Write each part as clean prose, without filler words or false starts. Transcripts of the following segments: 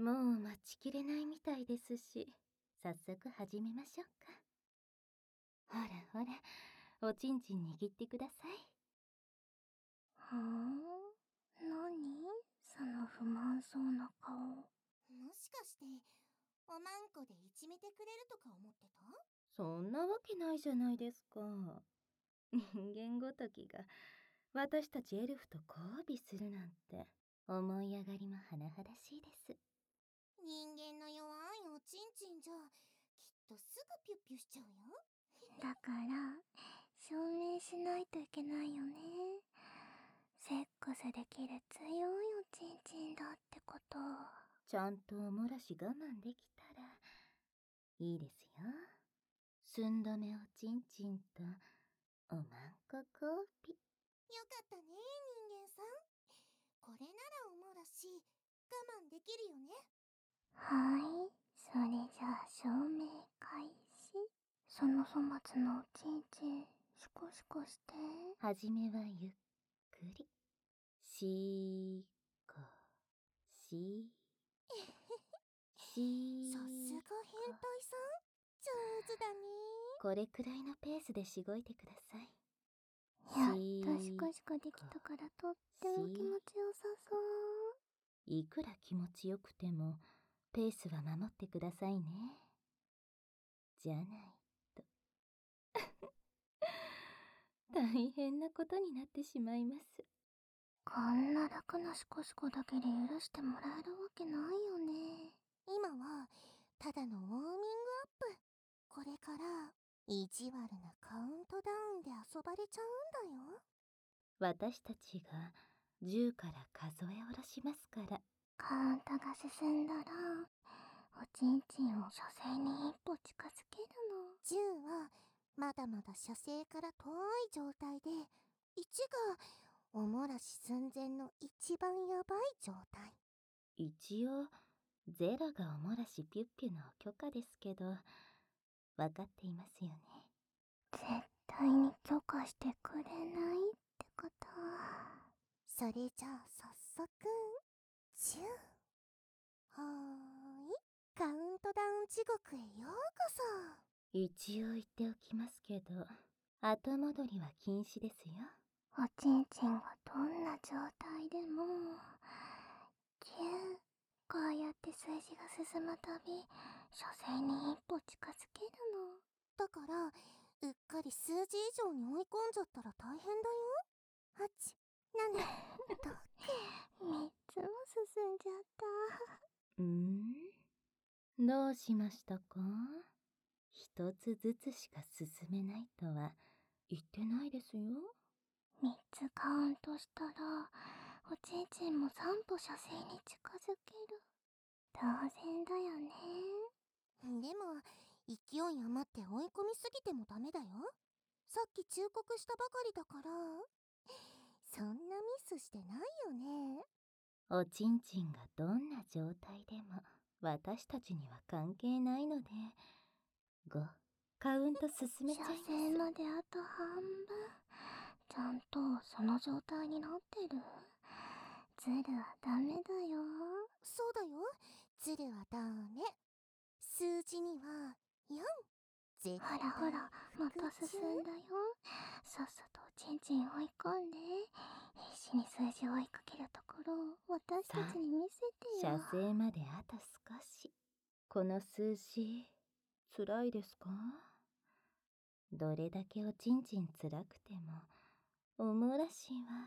もう待ちきれないみたいですし、早速始めましょうか。ほらほら、おちんちん握ってください。 何その不満そうな顔。もしかしておまんこでいじめてくれるとか思ってた？ そんなわけないじゃないですか。人間ごときが私たちエルフと交尾するなんて思い上がりも甚だしいです。 人間の弱いおちんちんじゃきっとすぐピュッピュしちゃうよ。 だから証明しないといけないよね。セックスできる強いおちんちんだってこと。 ちゃんとおもらし我慢できたらいいですよ。寸止めおちんちんとおまんこ交尾。 よかったね人間さん。これならおもらし我慢できるよね。 はい、それじゃあ証明開始。その粗末のおちんちんシコシコして。 はじめはゆっくり。しこししさすが変態さん、上手だね。 これくらいのペースでしごいてください。 やっとシコシコできたからとっても気持ちよさそう。 いくら気持ちよくてもペースは守ってくださいね。じゃないと大変なことになってしまいます。 こんな楽なシコシコだけで許してもらえるわけないよね。 今はただのウォーミングアップ。これから意地悪なカウントダウンで遊ばれちゃうんだよ。 私たちが10から数え下ろしますから。 カウントが進んだらおちんちんを射精に一歩近づけるの。 10はまだまだ射精から遠い状態で、1がおもらし寸前の一番やばい状態。 一応ゼロがおもらしピュッピュの許可ですけど、分かっていますよね。 絶対に許可してくれないってこと。 それじゃあ早速10。はーい、カウントダウン地獄へようこそ。 一応言っておきますけど、後戻りは禁止ですよ。 おちんちんがどんな状態でもキュー、こうやって数字が進むたび射精に一歩近づけるの。 だからうっかり数字以上に追い込んじゃったら大変だよ。8、7、 3つも進んじゃった。 どうしましたか？一つずつしか進めないとは言ってないですよ。 3つカウントしたらおちんちんも3歩射精に近づける。当然だよね。 でも勢い余って追い込みすぎてもダメだよ。さっき忠告したばかりだから。そんなミスしてないよね。 おちんちんがどんな状態でも私たちには関係ないので、5カウント進めちゃいます。 射精まであと半分。ちゃんとその状態になってる？ズルはダメだよ。 そうだよ、ズルはダメ。数字には4。絶対ほらほら、また進んだよ。さっさとおちんちん追い込んで、必死に数字を追いかけるところを私たちに見せてよ。 射精まであと少し。この数字辛いですか？どれだけおちんちん辛くてもおもらしは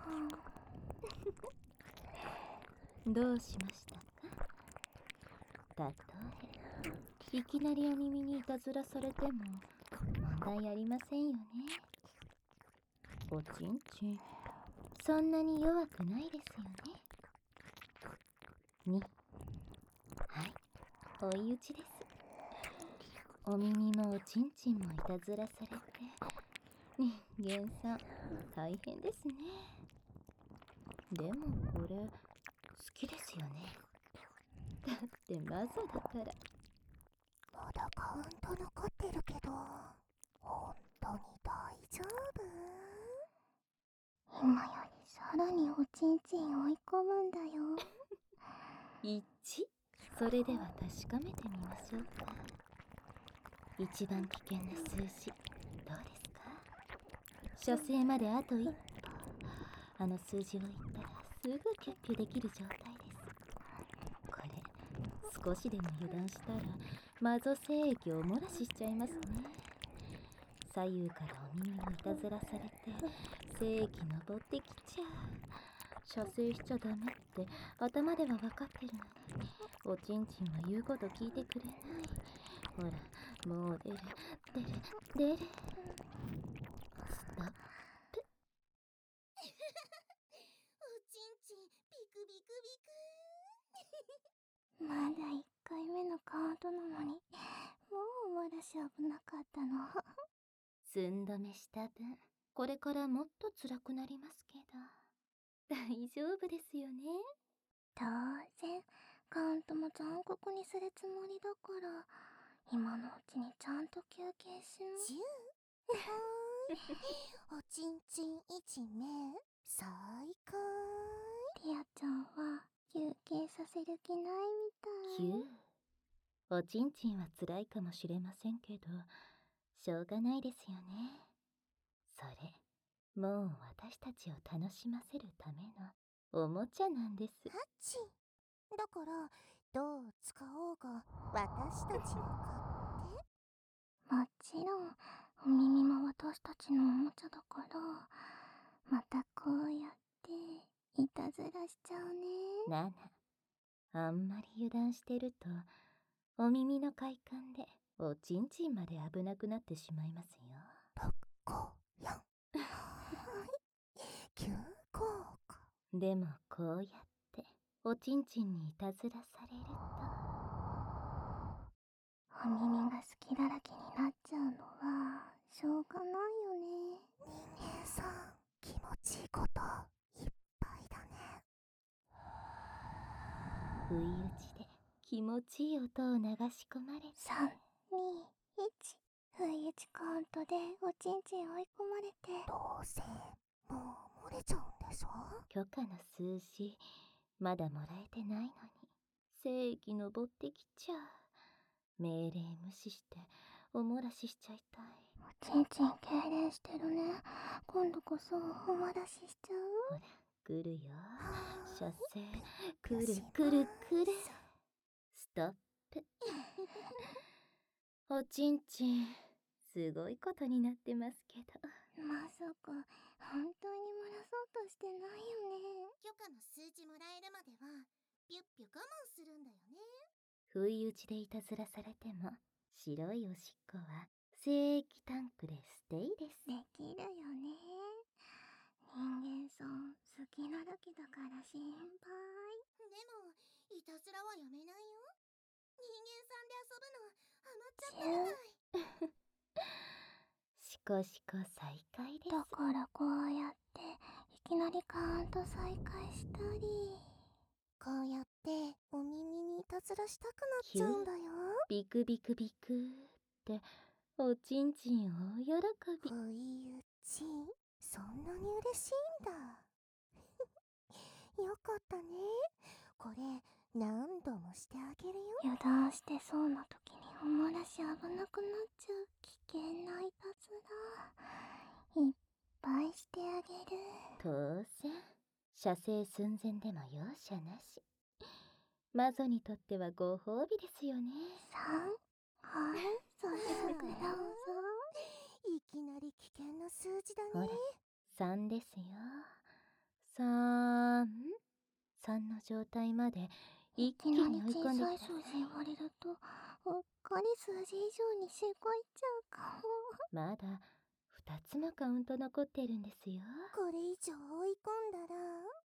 どうしましたか？たとえいきなりお耳にいたずらされても問題ありませんよね。おちんちんそんなに弱くないですよね。2、はい、追い打ちです。お耳もおちんちんもいたずらされて人間さん大変ですね。でもこれ好きですよね。だってマゾだから。 まだカウント残ってるけど、本当に大丈夫？ 今よりさらにおちんちん追い込むんだよ。 1 それでは確かめてみましょうか。一番危険な数字、どうですか？射精まであと一歩。あの数字を言ったらすぐキュッキュできる状態です。これ、少しでも油断したらマゾ精液を漏らしちゃいますね。左右からお耳をいたずらされて精液登ってきちゃう。射精しちゃダメって頭では分かってるのに、おちんちんは言うこと聞いてくれない。ほら、もう出る。ストップ。 おちんちんビクビクビクまだ1回目のカウントなのに、もう漏らし危なかったの。 寸止めした分、これからもっと辛くなりますけど、大丈夫ですよね。 当然、カウントも残酷にするつもりだから、今のうちにちゃんと休憩します。 おちんちんいじめ最高。 ティアちゃんは休憩させる気ないみたい。 おちんちんは辛いかもしれませんけど、しょうがないですよね。それ、もう私たちを楽しませるためのおもちゃなんです。 ハッチだからどう使おうが私たちのもちろん、お耳も私たちのおもちゃだから、またこうやっていたずらしちゃうね。 ナナ、あんまり油断してると、お耳の快感でおちんちんまで危なくなってしまいますよ。 5、4、9効果。 でもこうやっておちんちんにいたずらされると、 お耳が隙だらけになっちゃうのはしょうがないよね。 人間さん気持ちいいこといっぱいだね。 不意打ちで気持ちいい音を流し込まれて、 3、2、1。不意打ちカウントでおちんちん追い込まれて。 どうせもう漏れちゃうんでしょ。 許可の数字まだもらえてないのに精液登ってきちゃう。命令無視してお漏らししちゃいたい。 おちんちん痙攣してるね。今度こそお漏らししちゃう？ ほら、来るよ。射精、来る来る来る。ストップ。おちんちん、すごいことになってますけど。 まさか本当に漏らそうとしてないよね。 許可の数字もらえるまではピュッピュ我慢するんだよね。 不意打ちでいたずらされても、白いおしっこは精液タンクでステイです。 できるよね。人間さん好きなだけだから心配。 でもいたずらはやめないよ。人間さんで遊ぶのハマっちゃったみたい。 シコシコ再開です。 だからこうやっていきなりカウント再開したり、 こうやってお耳にいたずらしたくなっちゃうんだよ。 ビクビクビクっておちんちん大喜び。 不意打ちそんなに嬉しいんだ。よかったね。これ何度もしてあげるよ。 油断してそうな時にお漏らし危なくなっちゃう危険ないたずらいっぱいしてあげる。 当然射精寸前でも容赦なし。魔女にとってはご褒美ですよね。 3、はい、早速どうぞ。 いきなり危険な数字だね。 ほら、3ですよ。3の状態まで一気に追い込んできた。 小さい数字言われるとうっかり数字以上に4、5いっちゃうかも。 まだ2つのカウント残ってるんですよ。 これ以上追い込んだら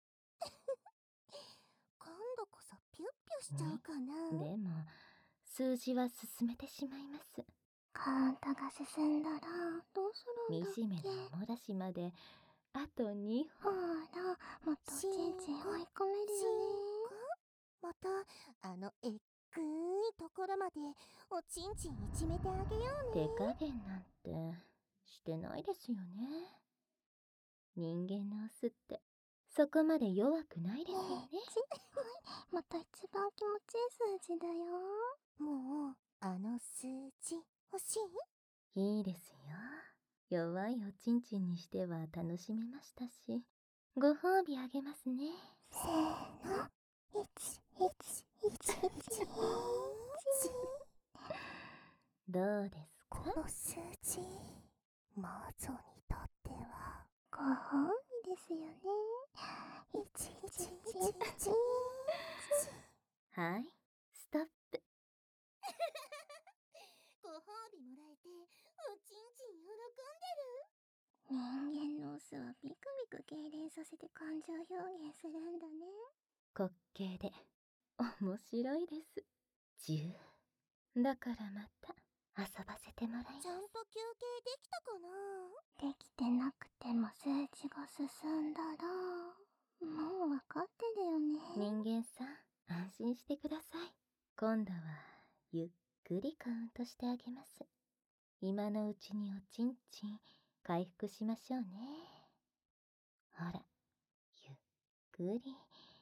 今度こそピュッピュしちゃうかな。 でも数字は進めてしまいます。 カウントが進んだらどうするんだっけ。 惨めなお漏らしまであと2 ほ本。 ら、もっとおちんちん追い込めるよね。 またあのえっぐいところまでおちんちんいじめてあげようね。 手加減なんてしてないですよね。人間のオスってそこまで弱くないですよね。 また一番気持ちいい数字だよ。 もうあの数字欲しい？ いいですよ。弱いおちんちんにしては楽しめましたし、ご褒美あげますね。 せーの、1111。 どうですか？ この数字、魔女にとってはご褒美ですよね。1111。 はい、ストップ。 ご褒美もらえておちんちん喜人間のオスはビクビク痙攣させて感情表現するんだね。 滑稽で面白いです。だからまた遊ばせてもらいます。 ちゃんと休憩できたかな？ できてなくても数値が進んだら、もうわかってるよね。 人間さん、安心してください。今度はゆっくりカウントしてあげます。今のうちにおちんちん回復しましょうね。ほら、ゆっくり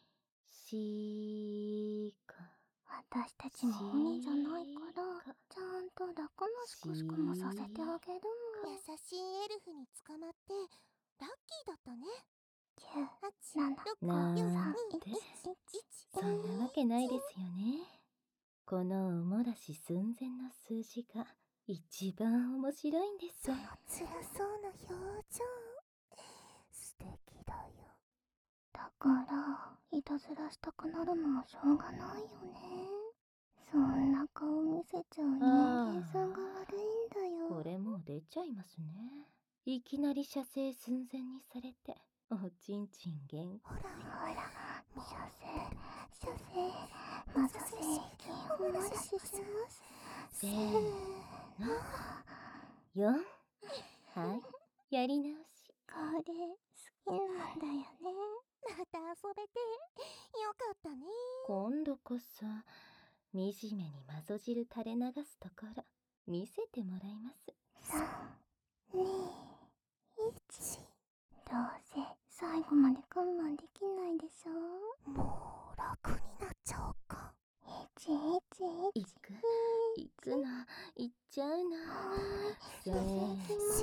しーこ。 私たちも鬼じゃないからちゃんと楽なシコシコもさせてあげるもん。 優しいエルフに捕まってラッキーだったね。 9、7、 なんて、 3、 そんなわけないですよね。このおもらし寸前の数字が一番面白いんです。 その辛そうな表情、素敵だよ。 だからいたずらしたくなるのもしょうがないよね。そんな顔見せちゃう人間さんが悪いんだよ。 これもう出ちゃいますね。いきなり射精寸前にされておちんちん限界。 ほら、射精、まず精液をおもらしします。 せーの、4。はい、やり直し。 これ好きなんだよね。 また遊べてよかったね。 今度こそ惨めにまぞ汁垂れ流すところ見せてもらいます。 3、2、1。どうせ最後まで我慢できないでしょ。 もう楽になっちゃおうか。 111。 行くの、行っちゃうの。せーの、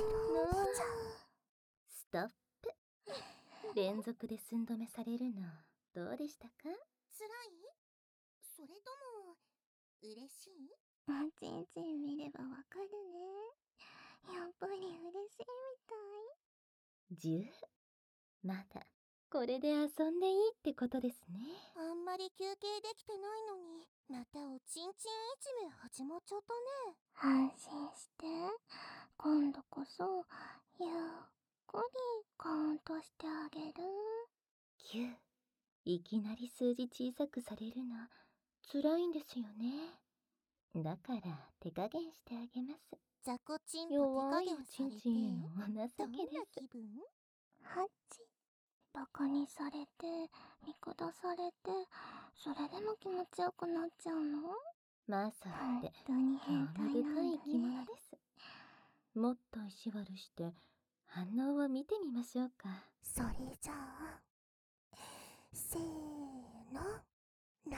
ストップ。連続で寸止めされるのどうでしたか？ 辛い？それとも嬉しい？ おちんちん見ればわかるね。やっぱり嬉しいみたい。 10。まだこれで遊んでいいってことですね。 あんまり休憩できてないのにまたおちんちんいじめ始まっちゃったね。 安心して。今度こそゆっくりカウントしてあげる。 9。いきなり数字小さくされるの辛いんですよね。だから手加減してあげます。 雑魚チンポ弱いお手加減されてちんちんへのお情どんなけです。 気分？ 8。バカにされて見下されて、それでも気持ちよくなっちゃうの？ マーサー本って当に変興態なんだ味深い生き物ね。 です。もっと意地悪して反応を見てみましょうか。 それじゃあせーの、7。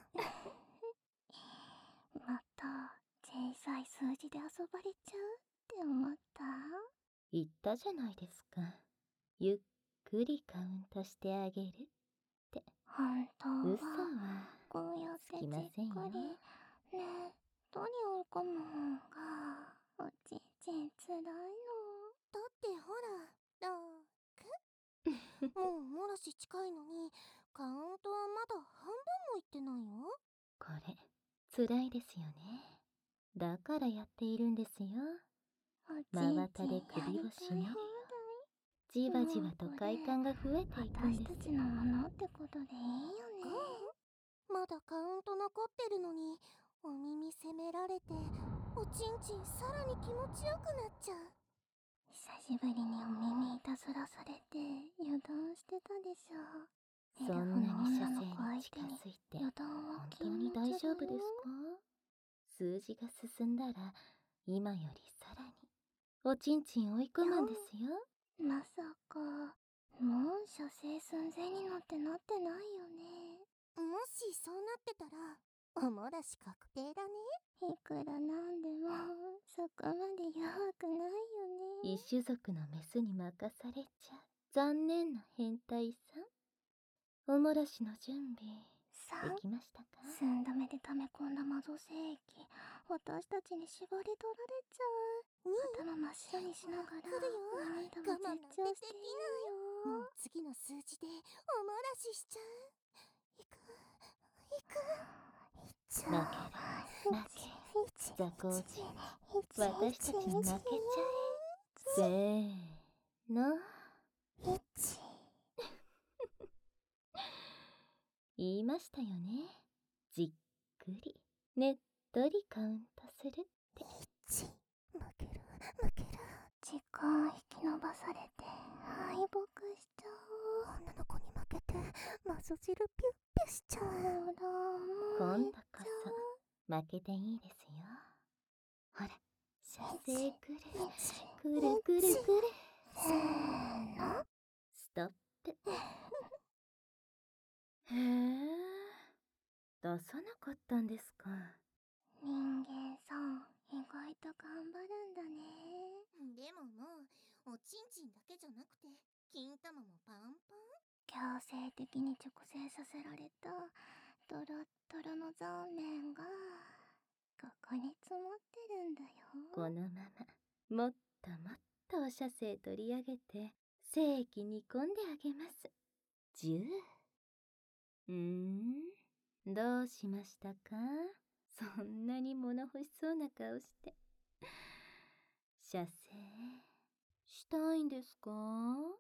また小さい数字で遊ばれちゃうって思った？ 言ったじゃないですか。ゆっくりカウントしてあげるって。 本当嘘ははこうやってつじっきませんよ。 くりねっとり追い込む方がおちんちんつらいの。 だってほらもうもらし近いのにカウントはまだ半分もいってないよ。 これ辛いですよね。だからやっているんですよ。 おち真ん綿でちんやり首をたい放絞めじわじわと快感が増えていくんです。 私たちのものってことでいいよね。 まだカウント残ってるのにお耳責められておちんちんさらに気持ちよくなっちゃう。 久しぶりにお耳いたずらされて油断してたでしょ。 そんなに射精に近づいて油断は本当に大丈夫ですか？数字が進んだら今よりさらにおちんちん追い込むんですよ。 まさかもう射精寸前になってないよね。 もしそうなってたらおもらし確定だね。 いくらなんでもそこまで弱くないよね。 異種族のメスに任されちゃ残念な変態さん。おもらしの準備できましたか？ 寸止めで溜め込んだ魔造精液、私たちに縛り取られちゃう。頭真っ白にしながら来るよ。 何度も絶叫していいよ。 もう次の数字でおもらししちゃう。いく負ける負け雑魚人、私たちに負けちゃえ。せーの。言いましたよね。じっくりねっとりカウントするって。 負ける。 時間引き延ばされて敗北しちゃう。 女の子に負けてマゾ汁ピュッピュしちゃう。 今度こそ負けていいですよ。ほら、射精くるくるくるくる。 せーの。 ストップ。へえ、出さなかったんですか。 人間さん意外と頑張るんだね。 でももうおちんちんだけじゃなくて金玉もパンパン。 強制的に直線させられたドロッドロの残念がここに積もってるんだよ。 このままもっともっとお射精取り上げて精液煮込んであげます。10。どうしましたか？そんなに物欲しそうな顔して。射精したいんですか？ は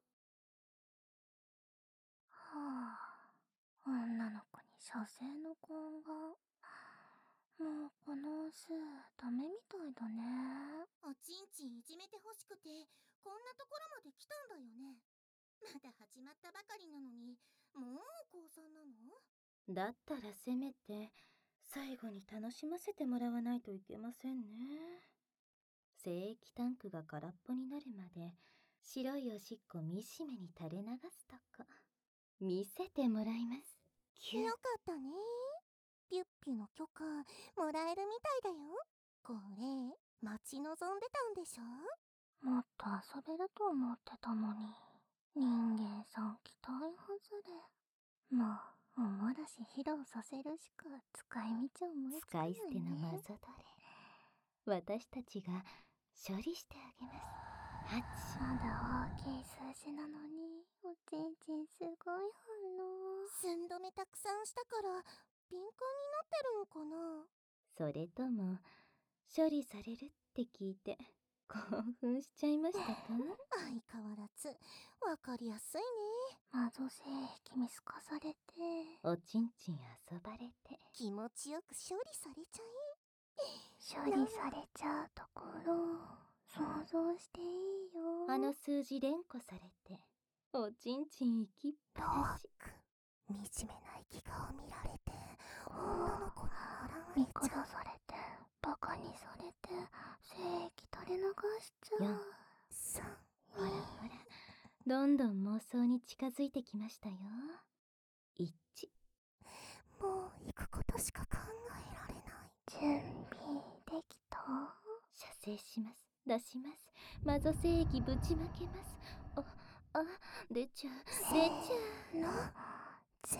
あ、女の子に射精の根が。もうこのオスダメみたいだね。 おちんちんいじめてほしくてこんなところまで来たんだよね。まだ始まったばかりなのにもう降参なの？ だったらせめて最後に楽しませてもらわないといけませんね。精液タンクが空っぽになるまで白いおしっこみしめに垂れ流すとこ見せてもらいます。キュよかったね。ピュッピュの許可もらえるみたいだよ。これ待ち望んでたんでしょ？ もっと遊べると思ってたのに。人間さん期待外れ。もうおもらし披露させるしか使い道思いつかないね。 使い捨てのマゾドレ、私たちが処理してあげます。 まだ大きい数字なのにおちんちんすごい反応。 寸止めたくさんしたから敏感になってるんかな。 それとも処理されるって聞いて興奮しちゃいましたか？ 相変わらずわかりやすいね。 マゾ精液見透かされておちんちん遊ばれて気持ちよく処理されちゃ処理されちゃうところ想像していいよ。 あの数字連呼されておちんちん行きっぱなし。 惨めな生き顔見られて女の子に笑われ見ちゃう。 下されてバカにされて精液垂れ流しちゃう。 ほらほら、どんどん妄想に近づいてきましたよ。1。 もう行くことしか考えられない。 準備できた？ 射精します。出します。マゾ精液ぶちまけます。出ちゃう。 のぜ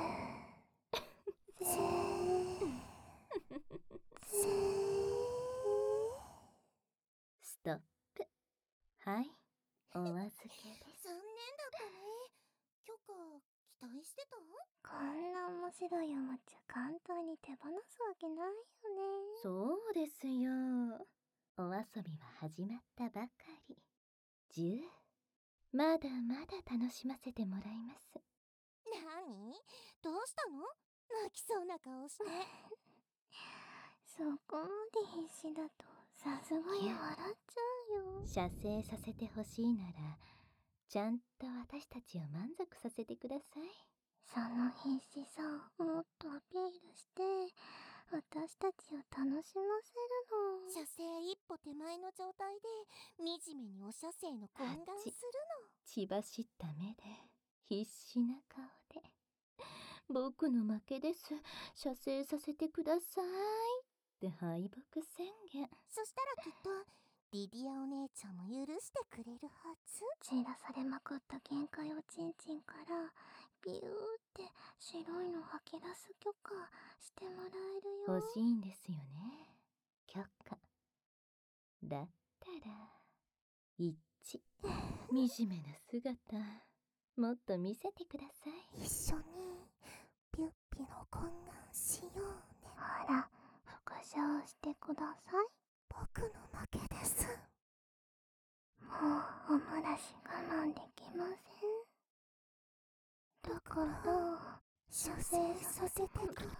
ストップ。はい、お預けです。 残念だったね。許可期待してた？ こんな面白いおもちゃ簡単に手放すわけないよね。 そうですよ。お遊びは始まったばかり。10。まだまだ楽しませてもらいます。 何？どうしたの？泣きそうな顔して。 そこまで必死だとさすがに笑っちゃうよ。 射精させてほしいならちゃんと私たちを満足させてください。 その必死さもっとアピールして私たちを楽しませるの。 射精一歩手前の状態で惨めにお射精の懇願する血走った目で必死な顔で、僕の負けです、射精させてくださいって敗北宣言。 の。そしたらきっとリディアお姉ちゃんも許してくれるはず。 散らされまくった限界おちんちんからビューって白いの吐き出す許可してもらえるよ。 欲しいんですよね、許可。だったら一致惨めな姿もっと見せてください。 一緒にピュッピの懇願しようね。 ほら、復唱してください。 僕の負けです。 もうおもらし我慢できません。だから射精させてくだ。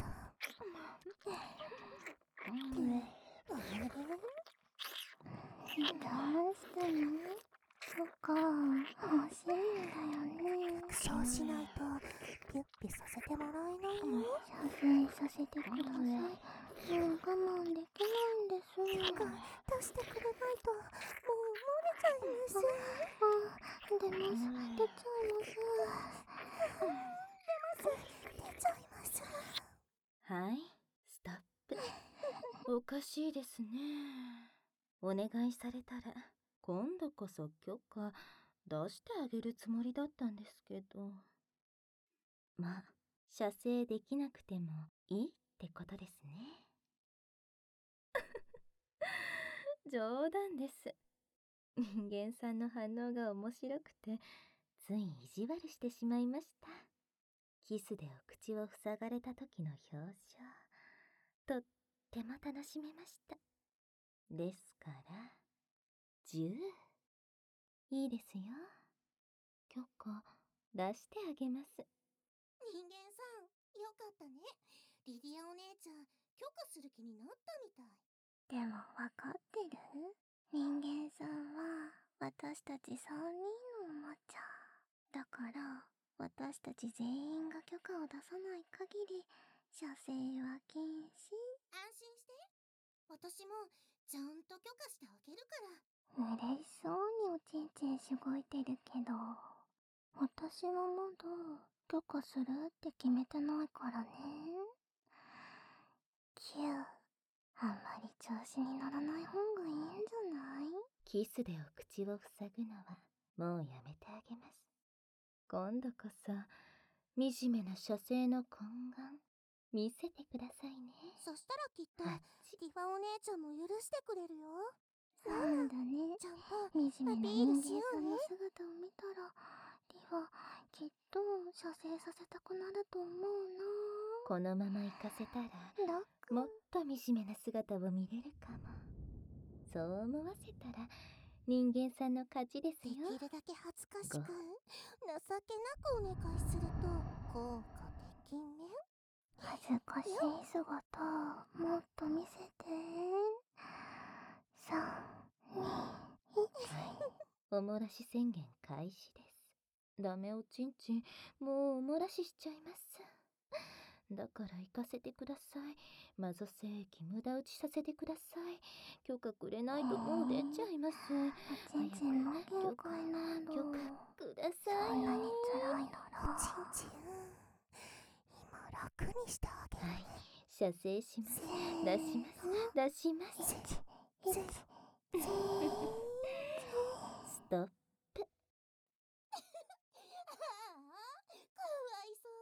どうしたの？そっか、欲しいんだよね。 そうしないとピュッピさせてもらえないよ。 射精させてください。もう我慢できないんです。 出してくれないともう漏れちゃいます。 出ます。出ちゃいます。 出ちゃいます。 はい、ストップ。おかしいですね。お願いされたら今度こそ許可出してあげるつもりだったんですけど。まあ、射精できなくてもいいってことですね。冗談です。人間さんの反応が面白くて、つい意地悪してしまいました。キスでお口を塞がれた時の表情、とっても楽しめました。ですから、10。いいですよ。許可出してあげます。 人間さん、よかったね。リディアお姉ちゃん、許可する気になったみたい。 でもわかってる？人間さんは私たち3人のおもちゃ。だから私たち全員が許可を出さない限り射精は禁止。 安心して。私もちゃんと許可してあげるから。 嬉しそうにおちんちんしごいてるけど、私はまだ許可するって決めてないからね。キュー、あんまり調子に乗らない方がいいんじゃない？ キスでお口を塞ぐのはもうやめてあげます。今度こそ惨めな射精の懇願見せてくださいね。 そしたらきっとあっちティファお姉ちゃんも許してくれるよ。 なんだね。 ちゃんと惨めなアピー人間ルしようねさんの姿を見たら、リはきっと射精させたくなると思うこのまま行かせたらな。 もっと惨めな姿を見れるかも。そう思わせたら人間さんの勝ちですでよ。 きるだけ恥ずかしくご情けなくお願いすると効果的ね。 恥ずかしい姿もっと見せて。3、2、1。 おもらし宣言開始です。ダメおちんちん、もうおもらししちゃいます。だから行かせてください。マゾ精液無駄打ちさせてください。許可くれないともう出ちゃいます。 おちんちんの限界なんだ。 許可ください。 そんなに辛いなら。 ちんちん、今楽にしてあげるね。 射精します。出します。出します。ストップ。 かわいそう。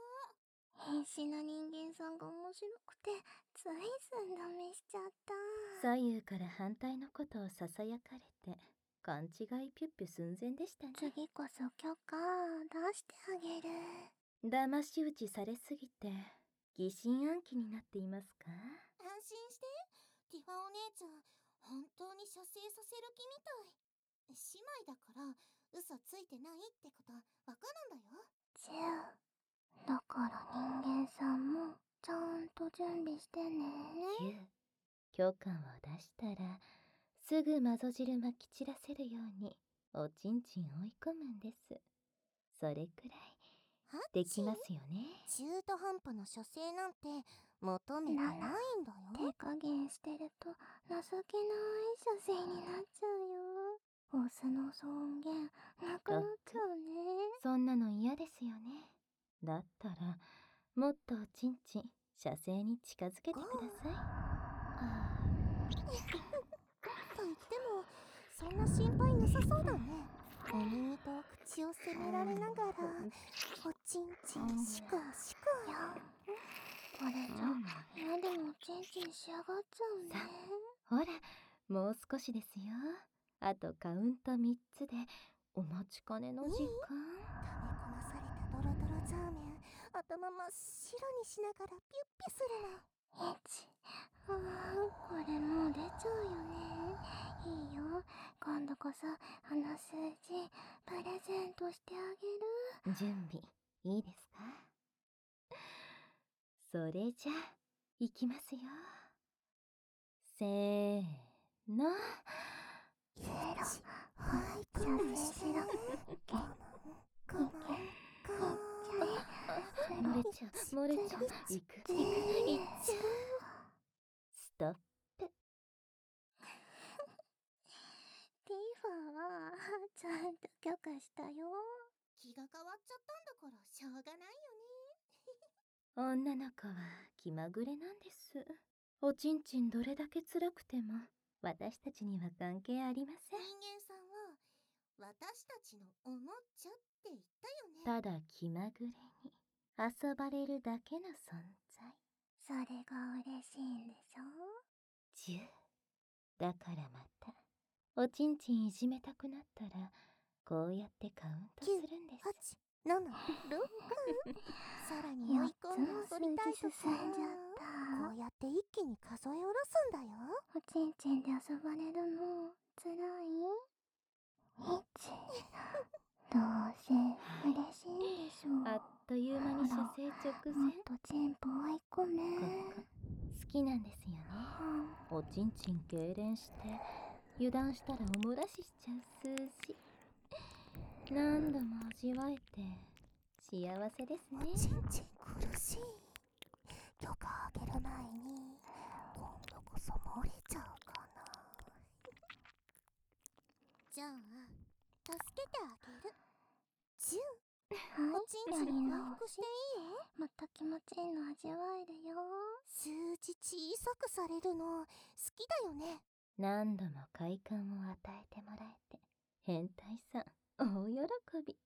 変死な人間さんが面白くてつい寸止めしちゃった。 左右から反対のことをささやかれて勘違いピュッピュ寸前でしたね。 次こそ許可出してあげる。 騙し討ちされすぎて疑心暗鬼になっていますか？ 安心して。ティファお姉ちゃん、本当に射精させる気みたい。姉妹だから嘘ついてないってことわかるんだよ。 10。だから人間さんもちゃんと準備してね。 9。許可を出したらすぐマゾ汁まき散らせるようにおちんちん追い込むんです。それくらいできますよね。 中途半端な射精なんて求めてないんだよ。 手加減してると情けない女性になっちゃうよ。オスの尊厳なくなっちゃうね。 そんなの嫌ですよね。だったらもっとおちんちん射精に近づけてください。 と言ってもそんな心配なさそうだね。お耳と口を責められながらおちんちんしくしく。 これじゃ嫌でもチンチンしやがっちゃうね。 ほら、もう少しですよ。あとカウント3つでお待ちかねの時間。 溜め込まされたドロドロザーメン、頭真っ白にしながらピュッピュするの。 これもう出ちゃうよね。いいよ、今度こそあの数字プレゼントしてあげる。 準備いいですか？それじゃいきますよ。せーの。 はい、射精しろ。 漏れちゃう、漏れちゃう。いく、ストップ。 ティファはちゃんと許可したよ。 気が変わっちゃったんだからしょうがないよね。 女の子は気まぐれなんです。おちんちんどれだけ辛くても私たちには関係ありません。 人間さんは私たちのおもちゃって言ったよね。 ただ気まぐれに遊ばれるだけの存在。 それが嬉しいんでしょ。 10。だからまたおちんちんいじめたくなったらこうやってカウントするんです。 8、7、6さらに追い込んで遊びたいとき進んじゃった。 こうやって一気に数え下ろすんだよ。 おちんちんで遊ばれるのつらい？どうせ嬉しいんでしょう。 あっという間に射精直前。 もっとチンポ追い込め。 ここ好きなんですよね。おちんちん痙攣して油断したらお漏らししちゃう数字。何度も味わえて幸せですね。 おちんちん苦しい。許可あげる前に今度こそ漏れちゃうかな。じゃあ助けてあげる。10。 はい、 おちんちん回復していいよ。 また気持ちいいの味わえるよ。 数字小さくされるの好きだよね。 何度も快感を与えてもらえて変態さん大喜び。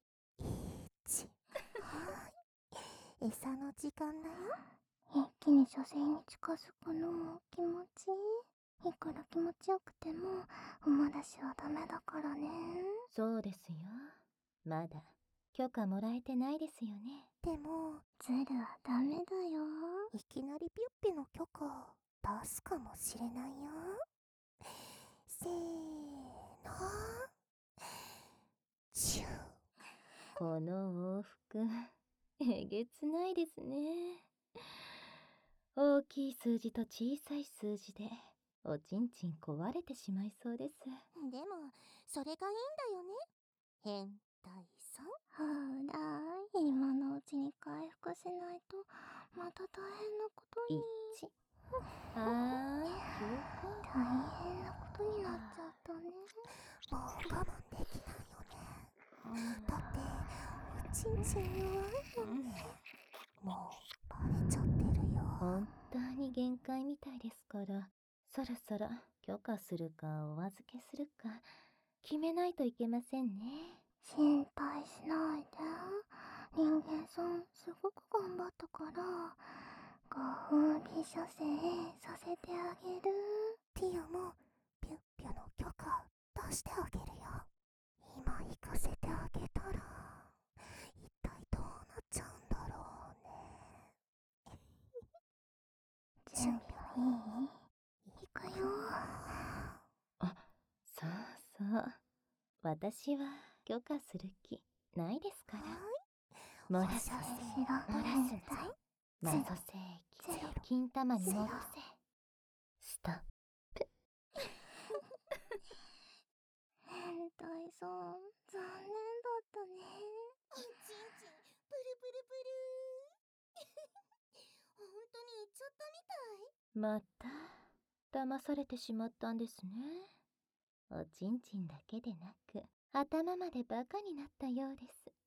はい餌の時間だよ。 一気に射精に近づくの気持ちいい。いくら気持ちよくてもお漏らしはダメだからね。 そうですよ。まだ許可もらえてないですよね。 でもズルはダメだよ。 いきなりピュッピの許可出すかもしれないよ。せーの10。 この往復えげつないですね。大きい数字と小さい数字でおちんちん壊れてしまいそうです。 でもそれがいいんだよね、変態さん。 ほら、今のうちに回復しないとまた大変なことに。 1。はーい、9 大変なことになっちゃったね。 もう我慢できないよね。だっておちんちん弱いよね。もうバレちゃってるよ。 本当に限界みたいですから、そろそろ許可するかお預けするか決めないといけませんね。 心配しないで。人間さんすごく頑張ったから5分気射精させてあげる。 ティアもピュッピュの許可出してあげるよ。今行かせてあげたら一体どうなっちゃうんだろうね。 準備はいい？行くよ。 あ、そうそう。私は許可する気ないですから。漏らす射精しろ、 漏らす変態。 マソ精液金玉に戻せ。ストップ。 変態さん、残念だったね。 おちんちんプルプルプルお当に行っちゃったまた騙されてしまったんですね。おちんちんだけでなく頭までバカになったようです。